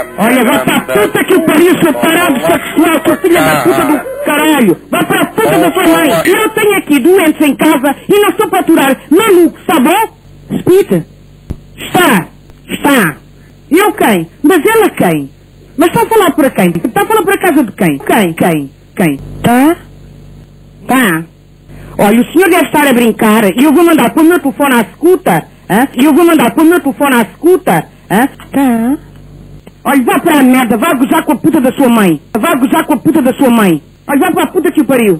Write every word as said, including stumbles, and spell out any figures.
Olha, vai pra puta que o pariu, seu tarado sexual, seu filho da puta do caralho. Vai pra puta da sua mãe. Eu tenho aqui doentes em casa e não estou pra aturar malucos, tá bom? Espita. Está. Está. E eu quem? Mas ela quem? Mas está a falar para quem? Está a falar para a casa de quem? Quem? Quem? Quem? Tá? Tá. Olha, o senhor deve estar a brincar e eu vou mandar pôr o meu telefone à escuta. E eu vou mandar pôr o meu telefone à escuta. Hã? Tá. Olha, vá para a merda, vá gozar com a puta da sua mãe. Vá gozar com a puta da sua mãe. Olha, vá para a puta que o pariu.